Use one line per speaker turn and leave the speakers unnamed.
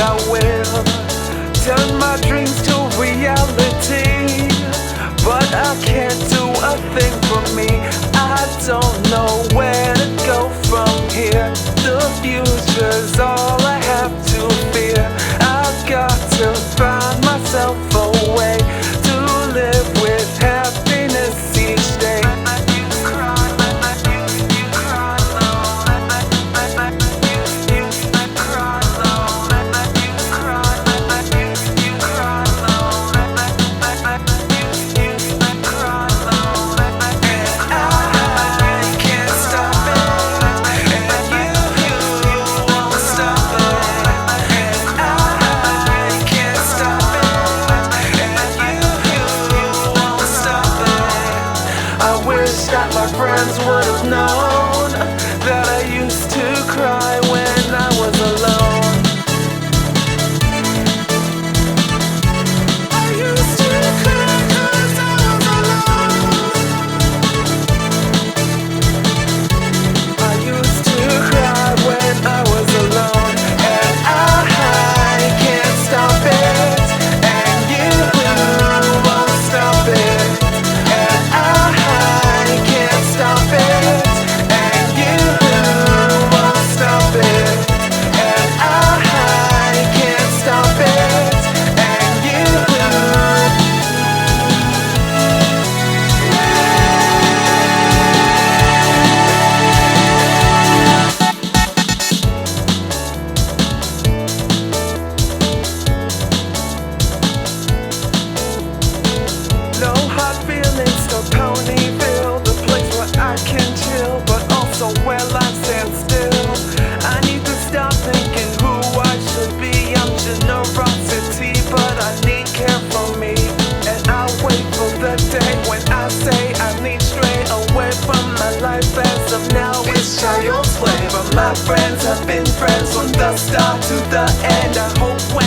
I will turn my dreams to reality, but I can't do a thing for me. I don't know where to go from here. The future's all I have to fear. I've got to find myself a way to live with happiness each day. That my friends would have known that I used to cry when I was alone. I used to cry 'cause I was alone. I used to cry when I was alone, and I can't stop it, and you won't stop it, and I can't stop it, and you won't stop it, and I can't stop it, and you no hard feelings to Ponyville, the place where I can chill, but also where life stands still. I need to stop thinking who I should be. I'm generosity, but I need care for me. And I'll wait for the day when I say I need stray away from my life. As of now, it's child's play, but my friends have been friends from the start to the end. I hope when